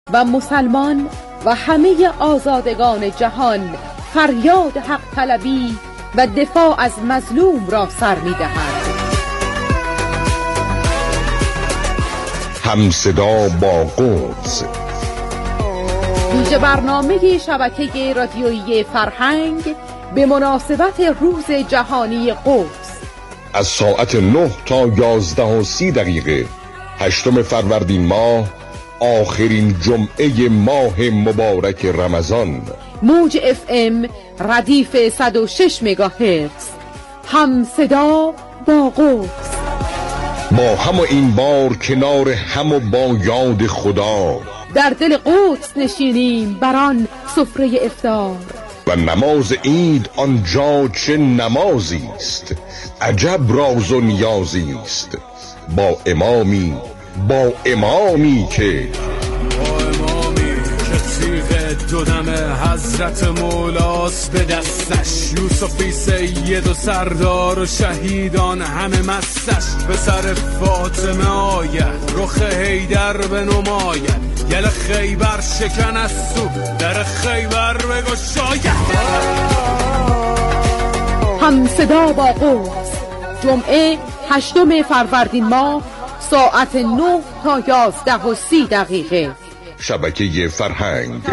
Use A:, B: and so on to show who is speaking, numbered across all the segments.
A: و مسلمان و همه آزادگان جهان فریاد حق طلبی و دفاع از مظلوم را سر می‌دهند.
B: همصدا با قدس،
A: ویژه برنامه شبکه رادیویی فرهنگ به مناسبت روز جهانی قدس
B: از ساعت 9 تا 11:30 8 فروردین ماه، آخرین جمعه ماه مبارک رمضان.
A: موج FM ردیف 106 مگاهرتز، همصدا با قدس.
B: با هم و این بار کنار هم و با یاد خدا
A: در دل قدس نشینیم بر آن سفره افطار
B: و نماز عید آنجا چه نمازی است، عجب راز و نیازی است. با امامی که
C: دو دم حضرت مولاس به دستش، یوسفی سید و سردار و شهیدان همه مستش. به سر فاطمه آید، رخ حیدر به نماید، گل خیبر شکن از تو در خیبر بگشاید.
A: همصدا با قدس، جمعه 8 فروردین ماه، ساعت 9 تا 11:30.
B: شبکه فرهنگ.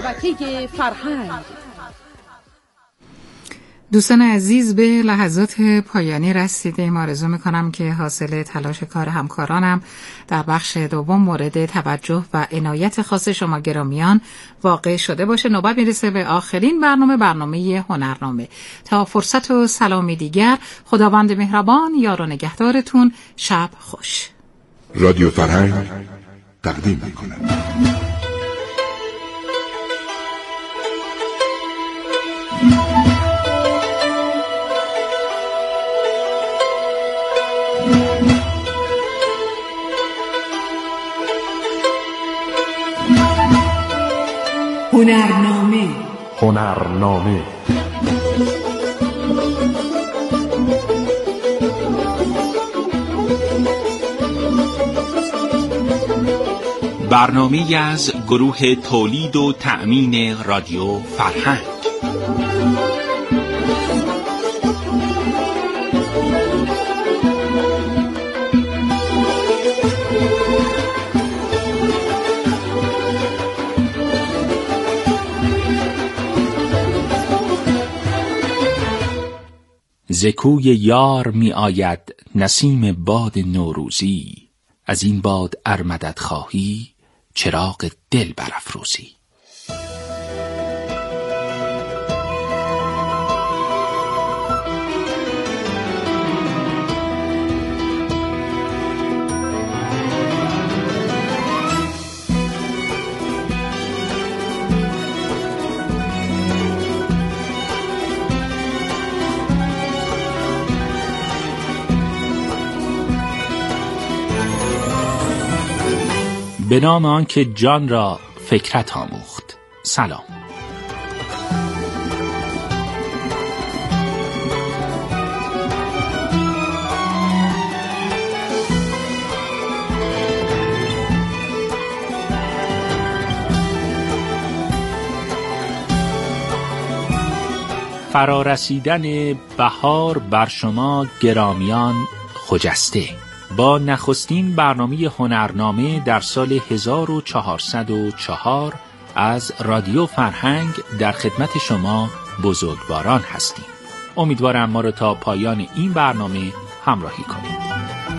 D: دوستان عزیز، به لحظات پایانی رسیدیم. آرزو میکنم که حاصل تلاش کار همکارانم در بخش دوم مورد توجه و عنایت خاص شما گرامیان واقع شده باشه. نوبت میرسه به آخرین برنامه هنرنامه. تا فرصت و سلامی دیگر، خداوند مهربان یار و نگهدارتون. شب خوش.
B: رادیو فرهنگ تقدیم میکنه.
E: هنرنامه
F: برنامه‌ای از گروه تولید و تأمین رادیو فرهنگ. ز کوی یار می آید نسیم باد نوروزی، از این باد ار مدد خواهی چراغ دل برافروزی. به نام آن که جان را فکرت آموخت. سلام. فرارسیدن بهار بر شما گرامیان خجسته. با نخستین برنامه هنرنامه در سال 1404 از رادیو فرهنگ در خدمت شما بزرگواران هستیم. امیدوارم ما رو تا پایان این برنامه همراهی کنید.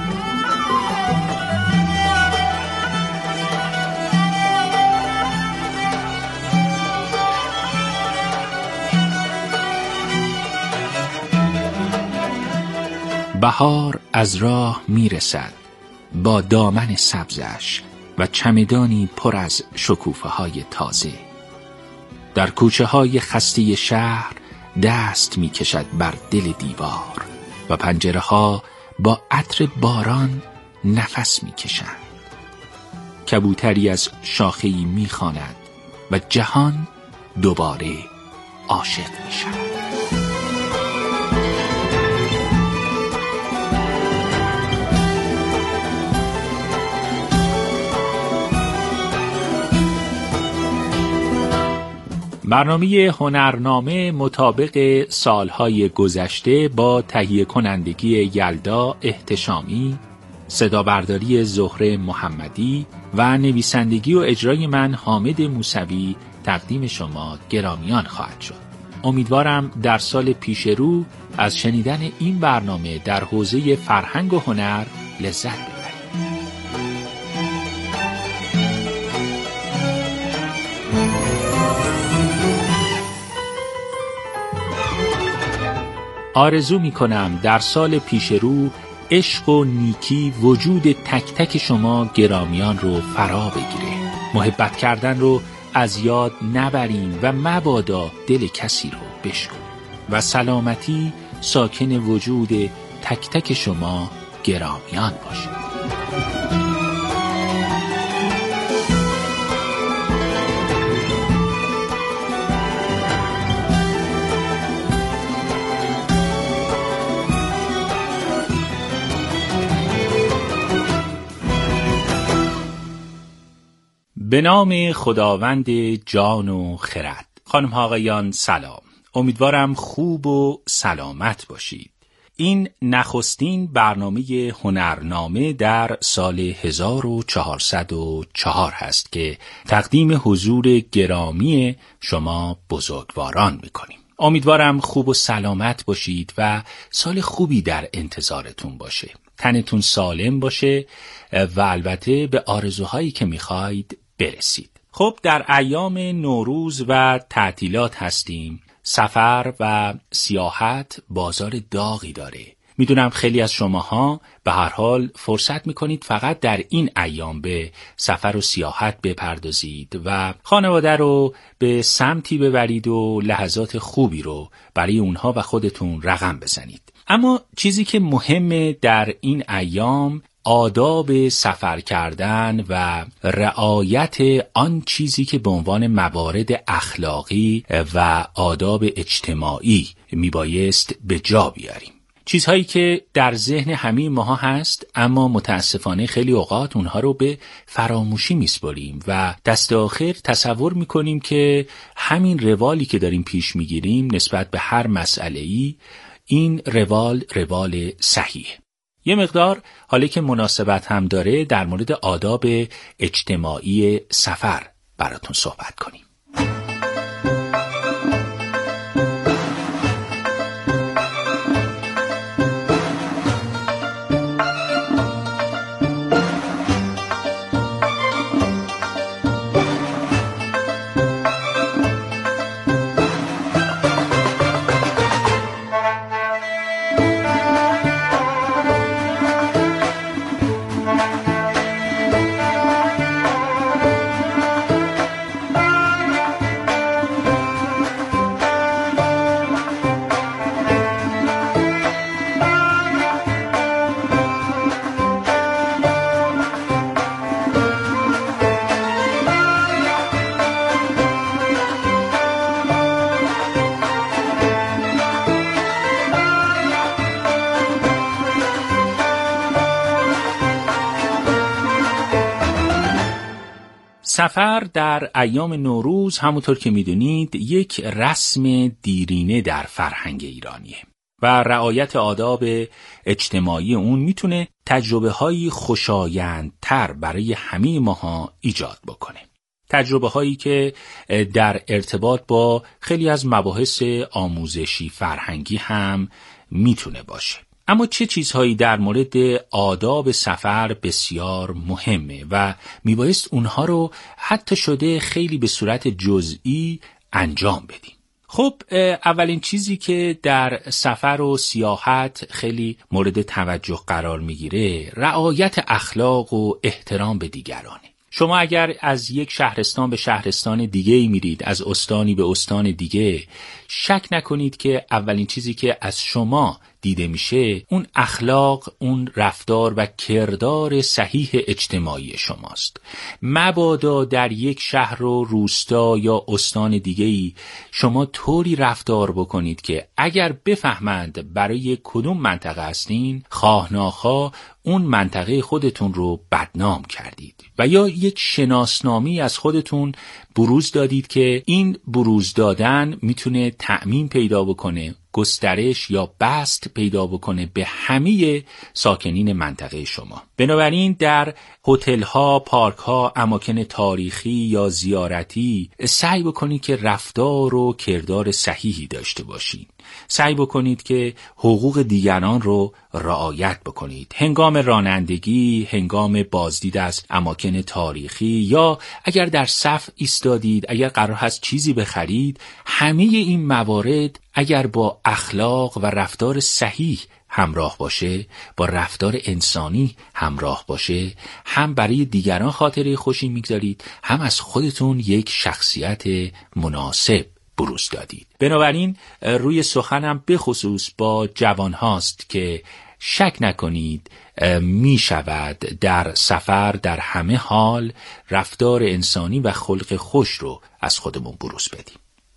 F: بهار از راه میرسد با دامن سبزش و چمدانی پر از شکوفه های تازه. در کوچه های خسته شهر دست میکشد بر دل دیوار و پنجره ها با عطر باران نفس میکشند. کبوتری از شاخه‌ای میخواند و جهان دوباره عاشق میشود. برنامه هنرنامه مطابق سالهای گذشته با تهیه کنندگی یلدا احتشامی، صدا برداری زهره محمدی و نویسندگی و اجرای من حامد موسوی تقدیم شما گرامیان خواهد شد. امیدوارم در سال پیش رو از شنیدن این برنامه در حوزه فرهنگ و هنر لذت ببرید. آرزو می کنم در سال پیش رو عشق و نیکی وجود تک تک شما گرامیان رو فرا بگیره. محبت کردن رو از یاد نبریم و مبادا دل کسی رو بشکنیم و سلامتی ساکن وجود تک تک شما گرامیان باشه. به نام خداوند جان و خرد. خانم ها آقایان سلام. امیدوارم خوب و سلامت باشید. این نخستین برنامه هنرنامه در سال 1404 هست که تقدیم حضور گرامی شما بزرگواران میکنیم. امیدوارم خوب و سلامت باشید و سال خوبی در انتظارتون باشه. تنتون سالم باشه و البته به آرزوهایی که میخواید برسید. خب در ایام نوروز و تعطیلات هستیم. سفر و سیاحت بازار داغی داره. میدونم خیلی از شماها به هر حال فرصت میکنید فقط در این ایام به سفر و سیاحت بپردازید و خانواده رو به سمتی ببرید و لحظات خوبی رو برای اونها و خودتون رقم بزنید. اما چیزی که مهمه در این ایام آداب سفر کردن و رعایت آن چیزی که به عنوان موارد اخلاقی و آداب اجتماعی میبایست به جا بیاریم. چیزهایی که در ذهن همه ماها هست اما متاسفانه خیلی اوقات اونها رو به فراموشی میسپاریم و دست آخر تصور میکنیم که همین روالی که داریم پیش میگیریم نسبت به هر مسئله‌ای این روال صحیحه. یه مقدار حالا که مناسبت هم داره در مورد آداب اجتماعی سفر براتون صحبت کنیم. سفر در ایام نوروز همونطور که میدونید یک رسم دیرینه در فرهنگ ایرانیه و رعایت آداب اجتماعی اون میتونه تجربه‌های خوشایندتر برای همه ماها ایجاد بکنه. تجربه‌هایی که در ارتباط با خیلی از مباحث آموزشی فرهنگی هم میتونه باشه. اما چه چیزهایی در مورد آداب سفر بسیار مهمه و میبایست اونها رو حتی شده خیلی به صورت جزئی انجام بدیم. خب اولین چیزی که در سفر و سیاحت خیلی مورد توجه قرار میگیره رعایت اخلاق و احترام به دیگرانه. شما اگر از یک شهرستان به شهرستان دیگه میرید، از استانی به استان دیگه، شک نکنید که اولین چیزی که از شما دیده میشه اون اخلاق، اون رفتار و کردار صحیح اجتماعی شماست. مبادا در یک شهر و روستا یا استان دیگه‌ای شما طوری رفتار بکنید که اگر بفهمند برای کدوم منطقه هستین، خواه ناخواه اون منطقه خودتون رو بدنام کردید و یا یک شناسنامی از خودتون بروز دادید که این بروز دادن میتونه تعمیم پیدا بکنه، گسترش یا بست پیدا بکنه به همه ساکنین منطقه شما. بنابراین در هتل‌ها، پارک‌ها، اماکن تاریخی یا زیارتی سعی بکنید که رفتار و کردار صحیحی داشته باشید. سعی بکنید که حقوق دیگران رو رعایت بکنید. هنگام رانندگی، هنگام بازدید از اماکن تاریخی یا اگر در صف ایستادید، اگر قرار هست چیزی بخرید، همه این موارد اگر با اخلاق و رفتار صحیح همراه باشه، با رفتار انسانی همراه باشه، هم برای دیگران خاطره خوشی میگذارید، هم از خودتون یک شخصیت مناسب بروز دادید. بنابراین روی سخنم به خصوص با جوان هاست که شک نکنید می شود در سفر در همه حال رفتار انسانی و خلق خوش رو از خودمون بروز بدیم.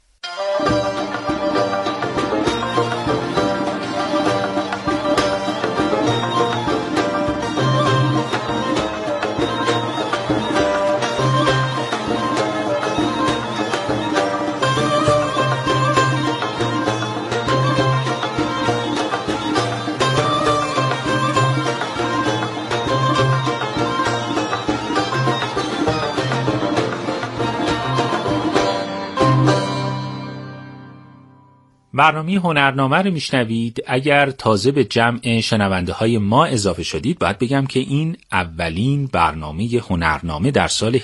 F: برنامه هنرنامه رو میشنوید. اگر تازه به جمع شنونده های ما اضافه شدید باید بگم که این اولین برنامه هنرنامه در سال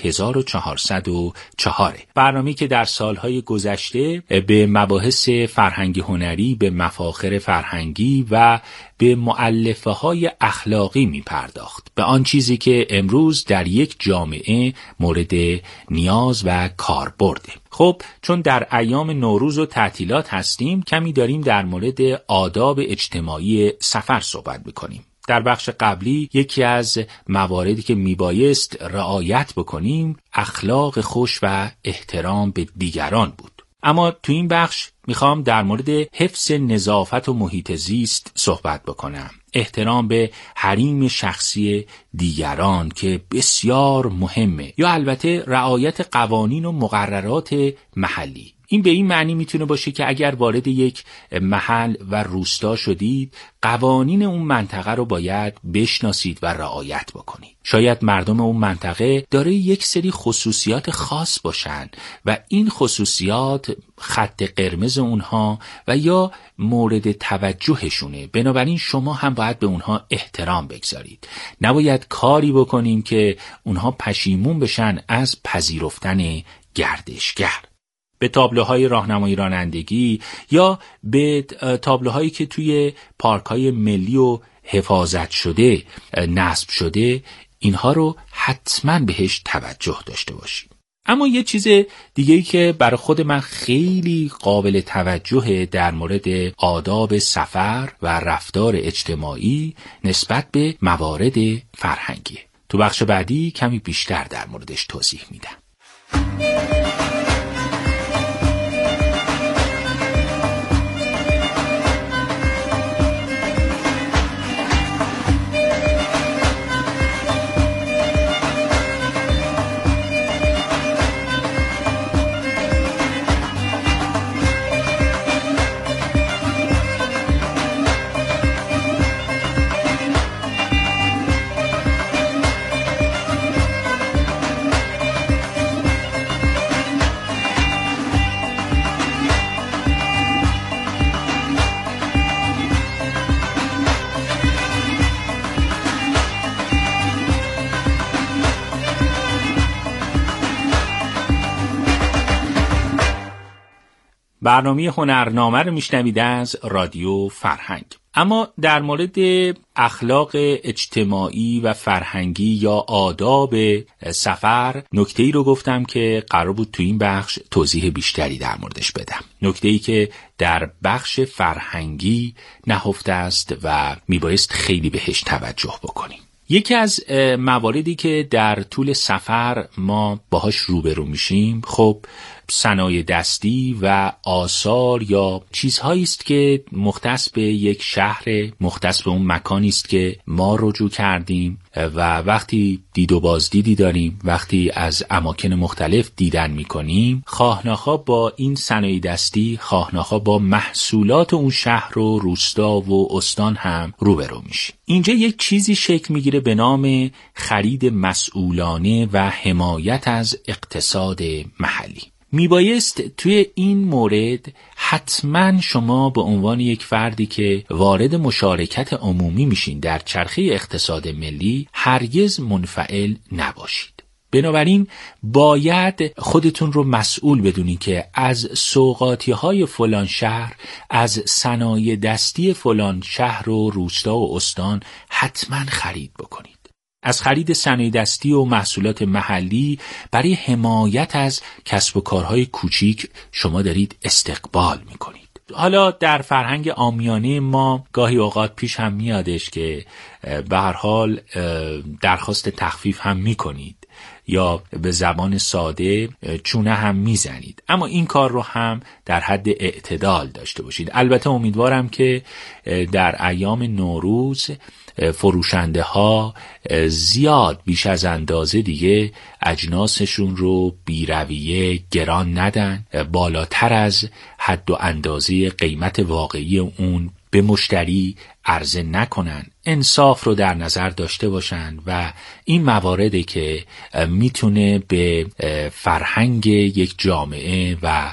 F: 1404 برنامه‌ای که در سالهای گذشته به مباحث فرهنگی هنری، به مفاخر فرهنگی و به مؤلفه های اخلاقی می پرداخت، به آن چیزی که امروز در یک جامعه مورد نیاز و کاربرده. خب چون در ایام نوروز و تعطیلات هستیم، کمی داریم در مورد آداب اجتماعی سفر صحبت می‌کنیم. در بخش قبلی یکی از مواردی که میبایست رعایت بکنیم اخلاق خوش و احترام به دیگران بود. اما تو این بخش میخوام در مورد حفظ نظافت و محیط زیست صحبت بکنم. احترام به حریم شخصی دیگران که بسیار مهمه، یا البته رعایت قوانین و مقررات محلی. این به این معنی میتونه باشه که اگر وارد یک محل و روستا شدید، قوانین اون منطقه رو باید بشناسید و رعایت بکنید. شاید مردم اون منطقه داره یک سری خصوصیات خاص باشن و این خصوصیات خط قرمز اونها و یا مورد توجهشونه، بنابراین شما هم باید به اونها احترام بگذارید. نباید کاری بکنیم که اونها پشیمون بشن از پذیرفتن گردشگر. به تابلوهای راهنمایی رانندگی یا به تابلوهایی که توی پارک‌های ملی و حفاظت شده نصب شده، اینها رو حتما بهش توجه داشته باشید. اما یه چیز دیگه‌ای که برای خود من خیلی قابل توجه در مورد آداب سفر و رفتار اجتماعی نسبت به موارد فرهنگی. تو بخش بعدی کمی بیشتر در موردش توضیح میدم. برنامه هنرنامه رو میشنوید از رادیو فرهنگ. اما در مورد اخلاق اجتماعی و فرهنگی یا آداب سفر نکته‌ای رو گفتم که قرار بود تو این بخش توضیح بیشتری در موردش بدم. نکته‌ای که در بخش فرهنگی نهفته است و میبایست خیلی بهش توجه بکنیم. یکی از مواردی که در طول سفر ما باهاش روبرو میشیم، خب صنایع دستی و آثار یا چیزهایی است که مختص به یک شهر، مختص به اون مکانی است که ما رجوع کردیم و وقتی دید و بازدیدی داریم، وقتی از اماکن مختلف دیدن میکنیم، خواهناخواه با این صنایع دستی، خواهناخواه با محصولات اون شهر و روستا و استان هم روبرو میشیم. اینجا یک چیزی شکل میگیره به نام خرید مسئولانه و حمایت از اقتصاد محلی. میبایست توی این مورد حتما شما به عنوان یک فردی که وارد مشارکت عمومی میشین در چرخه اقتصاد ملی هرگز منفعل نباشید. بنابراین باید خودتون رو مسئول بدونید که از سوغاتی‌های فلان شهر، از صنایع دستی فلان شهر و روستا و استان حتما خرید بکنید. از خرید صنایع دستی و محصولات محلی برای حمایت از کسب و کارهای کوچیک شما دارید استقبال میکنید. حالا در فرهنگ عامیانه ما گاهی اوقات پیش هم میادش که به هر حال درخواست تخفیف هم میکنید یا به زبان ساده چونه هم میزنید، اما این کار رو هم در حد اعتدال داشته باشید. البته امیدوارم که در ایام نوروز فروشنده ها زیاد بیش از اندازه دیگه اجناسشون رو بی‌رویه گران ندن، بالاتر از حد و اندازه قیمت واقعی اون به مشتری عرضه نکنن، انصاف رو در نظر داشته باشن و این مواردی که میتونه به فرهنگ یک جامعه و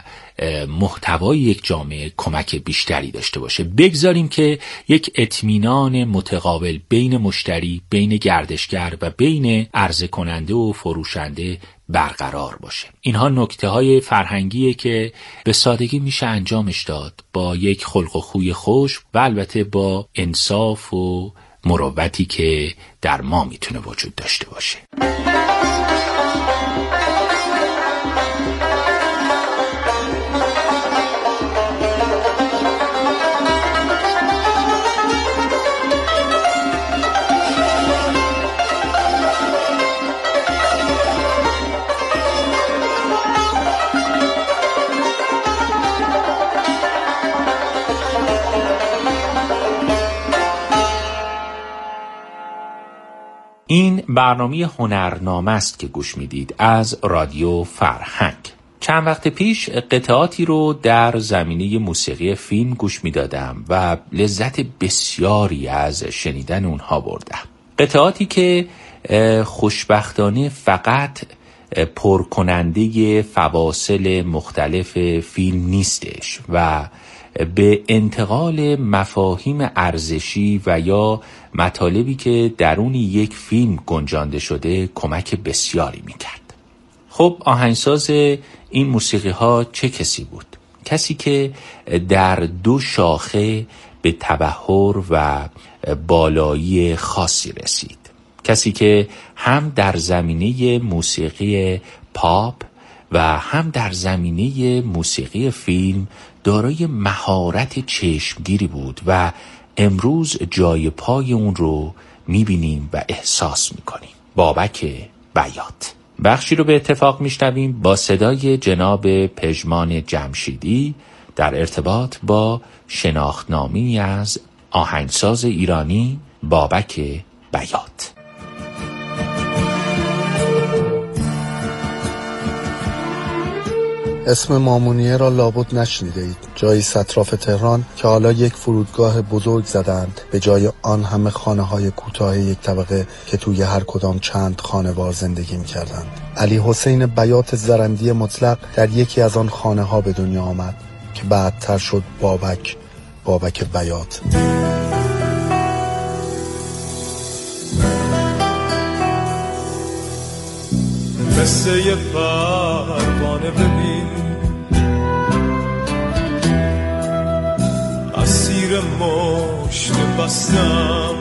F: محتوای یک جامعه کمک بیشتری داشته باشه. بگذاریم که یک اطمینان متقابل بین مشتری، بین گردشگر و بین عرضه کننده و فروشنده برقرار باشه. اینها نکته‌های فرهنگیه که به سادگی میشه انجامش داد با یک خلق و خوی خوش و البته با انصاف و مروتی که در ما میتونه وجود داشته باشه. این برنامه هنرنامه است که گوش میدید از رادیو فرهنگ. چند وقت پیش قطعاتی رو در زمینه موسیقی فیلم گوش میدادم و لذت بسیاری از شنیدن اونها بردم. قطعاتی که خوشبختانه فقط پرکننده فواصل مختلف فیلم نیستش و به انتقال مفاهیم ارزشی و یا مطالبی که درون یک فیلم گنجانده شده کمک بسیاری میکرد. خب آهنگساز این موسیقی ها چه کسی بود؟ کسی که در دو شاخه به تبحر و بالایی خاصی رسید. کسی که هم در زمینه موسیقی پاپ و هم در زمینه موسیقی فیلم دارای مهارت چشمگیری بود و امروز جای پای اون رو میبینیم و احساس میکنیم. بابک بیات. بخشی رو به اتفاق میشنویم با صدای جناب پژمان جمشیدی در ارتباط با شناختنامه‌ای از آهنگساز ایرانی بابک بیات.
G: اسم مامونیه را لابد نشنیده اید. جایی اطراف تهران که حالا یک فرودگاه بزرگ زدند به جای آن همه خانه‌های کوتاه یک طبقه که توی هر کدام چند خانوار زندگی می‌کردند. علی حسین بیات زرندی مطلق در یکی از آن خانه‌ها به دنیا آمد که بعدتر شد بابک بیات.
H: قصه پروانه ببین زیر مشت بستم.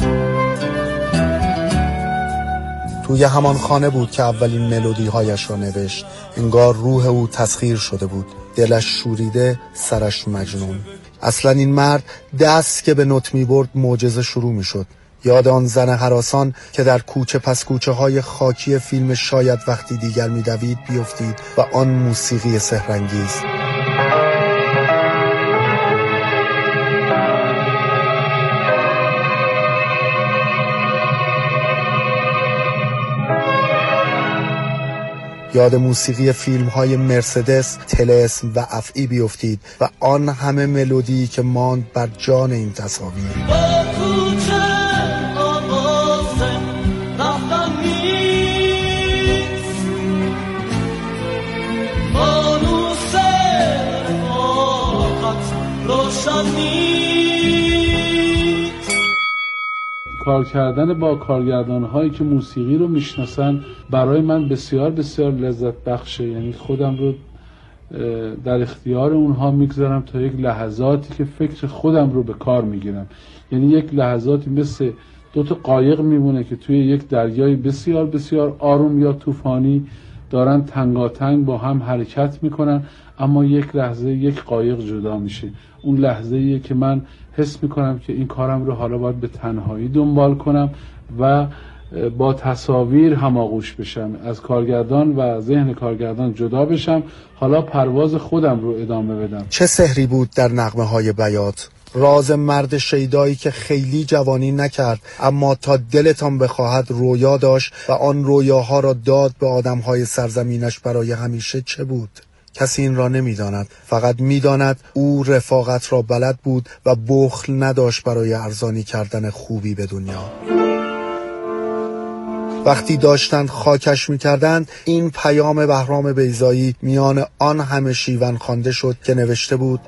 G: توی همان خانه بود که اولین ملودی هایش را نوشت. انگار روح او تسخیر شده بود، دلش شوریده، سرش مجنون. اصلا این مرد دست که به نوت می برد معجزه شروع می شد. یاد آن زن هراسان که در کوچه پس کوچه های خاکی فیلم شاید وقتی دیگر می دوید بیفتید و آن موسیقی سحرانگیز. یاد موسیقی فیلم های مرسدس، طلسم و افعی بیفتید و آن همه ملودی که ماند بر جان این تصاویر.
I: کار کردن با کارگردان‌هایی که موسیقی رو میشناسن برای من بسیار بسیار لذت بخشه. یعنی خودم رو در اختیار اونها میگذارم تا یک لحظاتی که فکر خودم رو به کار میگیرم. یعنی یک لحظاتی مثل دو تا قایق میمونه که توی یک دریای بسیار بسیار آروم یا طوفانی دارن تنگاتنگ با هم حرکت میکنن، اما یک لحظه یک قایق جدا میشه. اون لحظه‌ایه که من حس میکنم که این کارم رو حالا باید به تنهایی دنبال کنم و با تصاویر هماغوش بشم، از کارگردان و ذهن کارگردان جدا بشم، حالا پرواز خودم رو ادامه بدم.
G: چه سحری بود در نغمه های بیات، راز مرد شیدایی که خیلی جوانی نکرد اما تا دلتان بخواهد رویا داشت و آن رویاها را داد به آدمهای سرزمینش برای همیشه. چه بود؟ کسی این را نمیداند، فقط میداند او رفاقت را بلد بود و بخل نداشت برای ارزانی کردن خوبی به دنیا. وقتی داشتند خاکش میکردند این پیام بهرام بیضایی میان آن همه شیون خوانده شد که نوشته بود: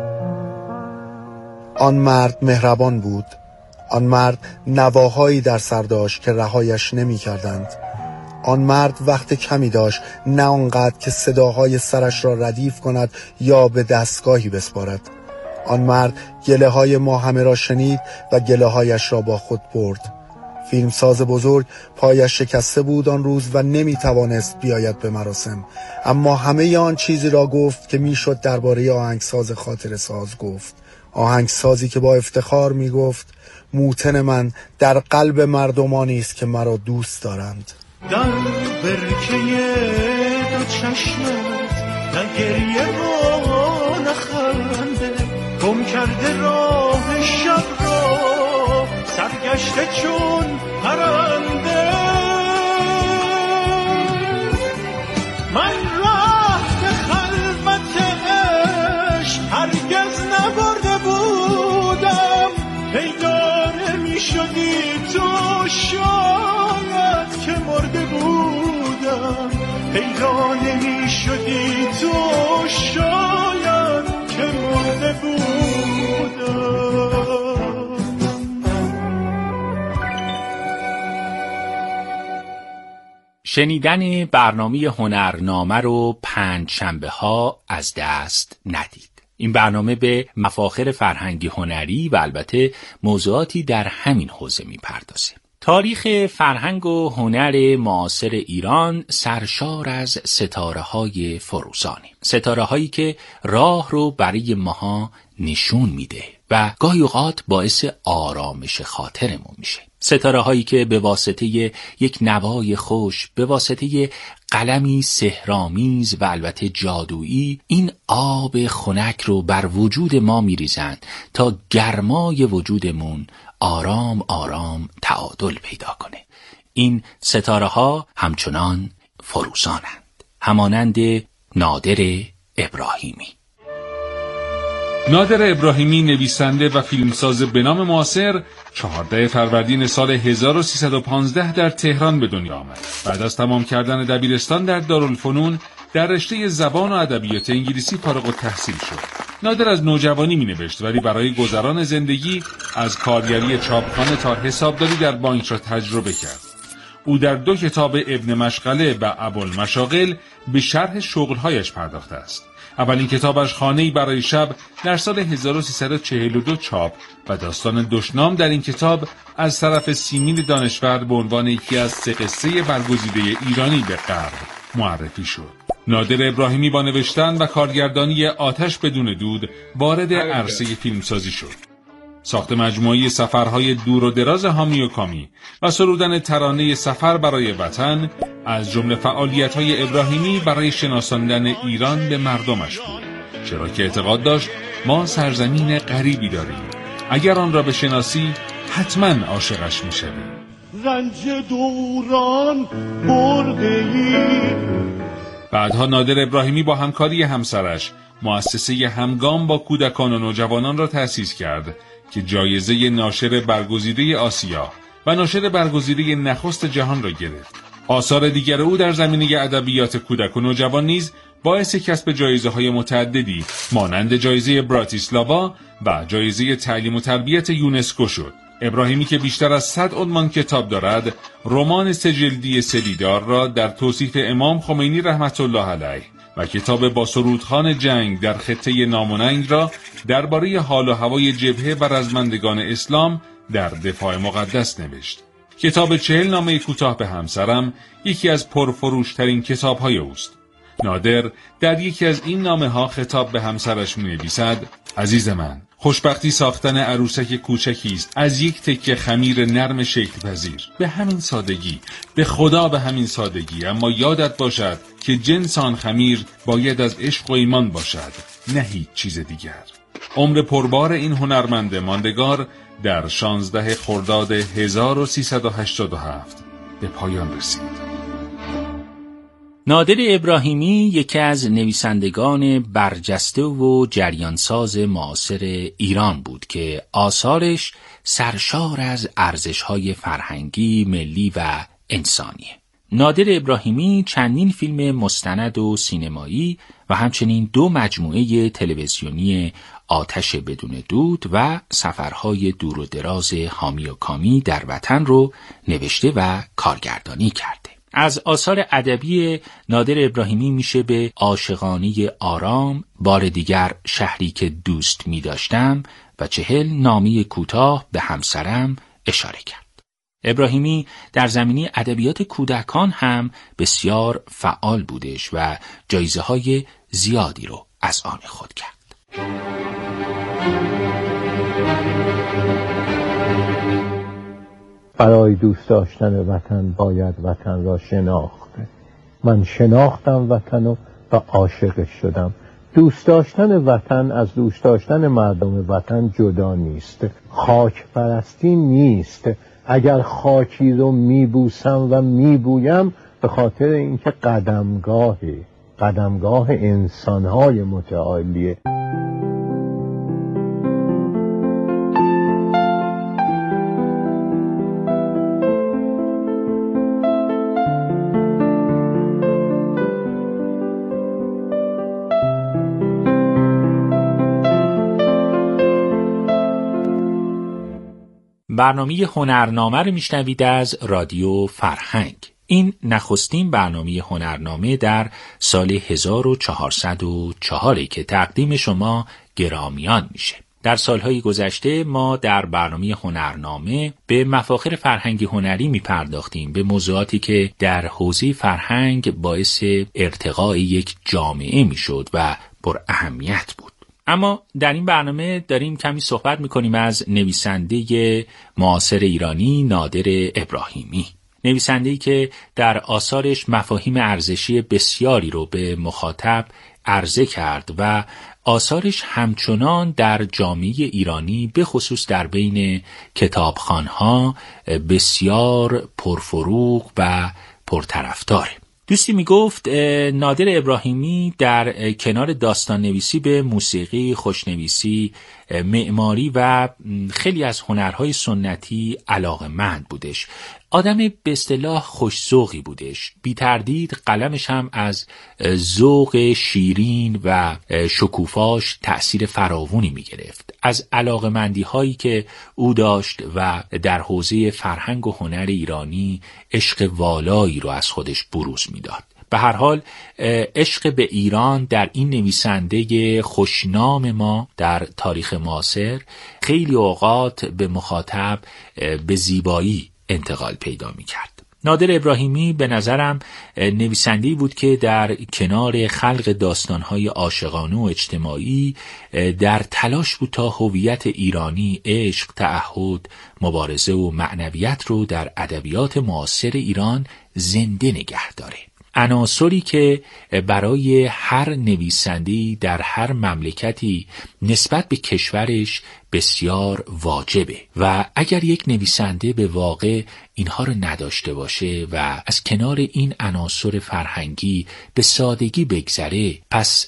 G: آن مرد مهربان بود، آن مرد نواهایی در سر داشت که رهایش نمی کردند. آن مرد وقت کمی داشت، نه آنقدر که صداهای سرش را ردیف کند یا به دستگاهی بسپارد. آن مرد گله های ما همه را شنید و گله هایش را با خود برد. فیلمساز بزرگ پایش شکسته بود آن روز و نمی توانست بیاید به مراسم، اما همه آن چیزی را گفت که می شد درباره آهنگساز خاطر ساز گفت. آهنگسازی که با افتخار می گفت: موتن من در قلب مردمانی است که مرا دوست دارند.
H: در برکه دو چشمت نه گریه و نه خنده، گم کرده راه شب را سرگشته چون پرنده. من راه به خلوت عشق هرگز نبرده بودم، پیدا نمی شدی تو شاید که مرده بودم، پیدا نمی شدی تو شاید که مرده بودم.
F: شنیدن برنامه هنرنامه رو پنجشنبه ها از دست ندید. این برنامه به مفاخر فرهنگی هنری و البته موضوعاتی در همین حوزه میپردازه. تاریخ فرهنگ و هنر معاصر ایران سرشار از ستاره‌های فروزانه، ستاره‌هایی که راه رو برای ماها نشون میده و گاهی اوقات باعث آرامش خاطرمون میشه. ستاره‌هایی که به واسطه یک نوای خوش، به واسطه قلمی سحرآمیز و البته جادویی این آب خنک رو بر وجود ما میریزند تا گرمای وجودمون آرام آرام تعادل پیدا کنه. این ستاره‌ها همچنان فروزانند، همانند نادر ابراهیمی.
J: نادر ابراهیمی نویسنده و فیلمساز به نام معاصر 14 فروردین سال 1315 در تهران به دنیا آمد. بعد از تمام کردن دبیرستان در دارالفنون در رشته زبان و ادبیات انگلیسی فارغ التحصیل شد. نادر از نوجوانی می‌نوشت ولی برای گذران زندگی از کارگری چاپخانه تا حسابداری در بانک را تجربه کرد. او در 2 کتاب ابن مشغله و ابوالمشاغل به شرح شغلهایش پرداخته است. اولین کتابش خانه‌ای برای شب در سال 1342 چاپ و داستان دشنام در این کتاب از طرف سیمین دانشور به عنوان یکی از 3 قصه برگزیده ایرانی به غرب معرفی شد. نادر ابراهیمی با نوشتن و کارگردانی آتش بدون دود وارد عرصه فیلمسازی شد. ساخت مجموعه سفرهای دور و دراز حامی و کامی و سرودن ترانه سفر برای وطن از جمله فعالیت‌های ابراهیمی برای شناساندن ایران به مردمش بود، چرا که اعتقاد داشت ما سرزمین غریبی داریم، اگر آن را بشناسی حتما عاشقش می‌شوی.
H: رنج دوران برده‌ای.
J: بعدها نادر ابراهیمی با همکاری همسرش مؤسسه همگام با کودکان و نوجوانان را تأسیس کرد که جایزه ناشر برگزیده آسیا و ناشر برگزیده نخست جهان را گرفت. آثار دیگر او در زمینه ادبیات کودک و نوجوان نیز باعث کسب جایزه‌های متعددی مانند جایزه براتیسلاوا و جایزه تعلیم و تربیت یونسکو شد. ابراهیمی که بیشتر از 100 عنوان کتاب دارد، رمان 3 جلدی سلیدار را در توصیف امام خمینی رحمت الله علیه و کتاب با سرودخوان جنگ در خطه ناموننگ را درباره حال و هوای جبهه و رزمندگان اسلام در دفاع مقدس نوشت. کتاب 40 نامه کوتاه به همسرم یکی از پرفروشترین کتاب‌های اوست. نادر در یکی از این نامه‌ها خطاب به همسرش می‌نویسد: عزیز من، خوشبختی ساختن عروسک کوچکی است از یک تکه خمیر نرم شکل پذیر. به همین سادگی، به خدا به همین سادگی، اما یادت باشد که جنس آن خمیر باید از عشق و ایمان باشد، نه هیچ چیز دیگر. عمر پربار این هنرمند ماندگار در 16 خرداد 1387 به پایان رسید.
F: نادر ابراهیمی یکی از نویسندگان برجسته و جریانساز معاصر ایران بود که آثارش سرشار از ارزش‌های فرهنگی، ملی و انسانیه. نادر ابراهیمی چندین فیلم مستند و سینمایی و همچنین 2 مجموعه تلویزیونی آتش بدون دود و سفرهای دور و دراز حامی و کامی در وطن رو نوشته و کارگردانی کرده. از آثار ادبی نادر ابراهیمی میشه به عاشقانه آرام، بار دیگر شهری که دوست می داشتم و 40 نامه کوتاه به همسرم اشاره کرد. ابراهیمی در زمینه ادبیات کودکان هم بسیار فعال بودش و جایزه های زیادی رو از آن خود کرد.
K: برای دوست داشتن وطن باید وطن را شناخت. من شناختم وطن و عاشقش شدم. دوست داشتن وطن از دوست داشتن مردم وطن جدا نیست. خاک پرستی نیست. اگر خاکی رو میبوسم و میبویم به خاطر اینکه قدمگاه انسانهای متعالیه.
F: برنامه هنرنامه رو میشنوید از رادیو فرهنگ. این نخستین برنامه هنرنامه در سال 1404 که تقدیم شما گرامیان میشه. در سالهای گذشته ما در برنامه هنرنامه به مفاخر فرهنگی هنری میپرداختیم، به موضوعاتی که در حوزه فرهنگ باعث ارتقاء یک جامعه میشد و پر اهمیت بود. اما در این برنامه داریم کمی صحبت میکنیم از نویسنده معاصر ایرانی نادر ابراهیمی. نویسنده‌ای که در آثارش مفاهیم ارزشی بسیاری رو به مخاطب عرضه کرد و آثارش همچنان در جامعه ایرانی به خصوص در بین کتابخوان‌ها بسیار پرفروغ و پرطرفداره. دوستی میگفت نادر ابراهیمی در کنار داستان نویسی به موسیقی، خوشنویسی، معماری و خیلی از هنرهای سنتی علاقه‌مند بودش. آدم به اصطلاح خوش‌ذوقی بودش. بی تردید قلمش هم از ذوق شیرین و شکوفاش تأثیر فراوانی می گرفت. از علاقه‌مندی هایی که او داشت و در حوزه فرهنگ و هنر ایرانی عشق والایی رو از خودش بروز می داد. به هر حال عشق به ایران در این نویسنده خوشنام ما در تاریخ معاصر خیلی اوقات به مخاطب به زیبایی انتقال پیدا می‌کرد. نادر ابراهیمی به نظرم نویسنده‌ای بود که در کنار خلق داستان‌های عاشقانه و اجتماعی در تلاش بود تا هویت ایرانی، عشق، تعهد، مبارزه و معنویت رو در ادبیات معاصر ایران زنده نگه داره. عناصری که برای هر نویسنده‌ای در هر مملکتی نسبت به کشورش بسیار واجبه و اگر یک نویسنده به واقع اینها رو نداشته باشه و از کنار این عناصر فرهنگی به سادگی بگذره، پس